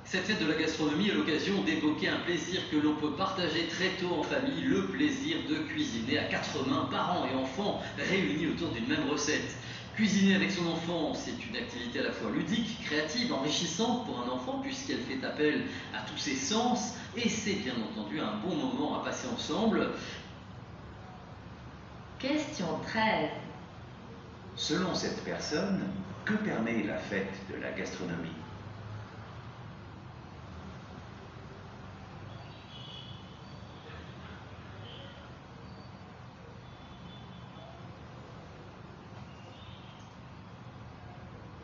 Cette fête de la gastronomie est l'occasion d'évoquer un plaisir que l'on peut partager très tôt en famille, le plaisir de cuisiner à quatre mains, parents et enfants réunis autour d'une même recette. Cuisiner avec son enfant, c'est une activité à la fois ludique, créative, enrichissante pour un enfant puisqu'elle fait appel à tous ses sens et c'est bien entendu un bon moment à passer ensemble. Question 13. Selon cette personne, que permet la fête de la gastronomie?